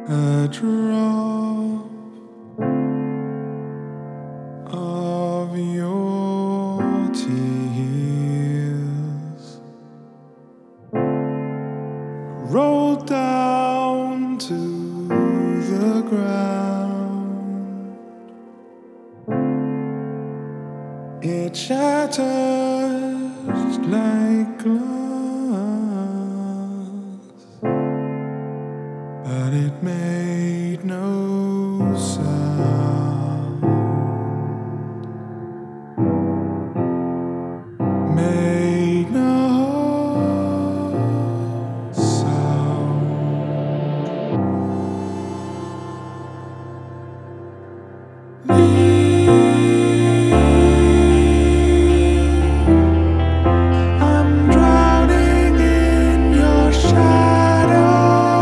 A drop of your tears rolled down to the ground. It shattered like glass, but it made no sound. Made no sound. I'm drowning in your shadow.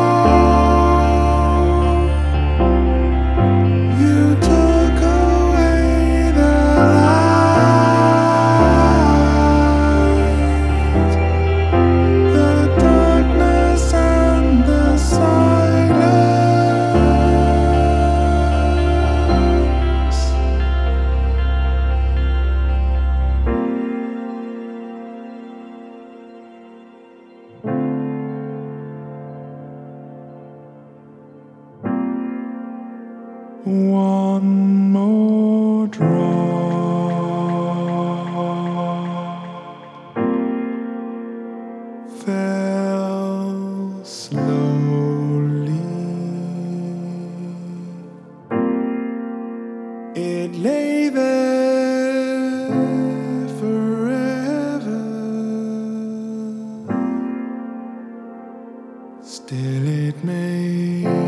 You took away the light, the darkness and the silence. One more drop fell slowly. It lay there forever. Still it made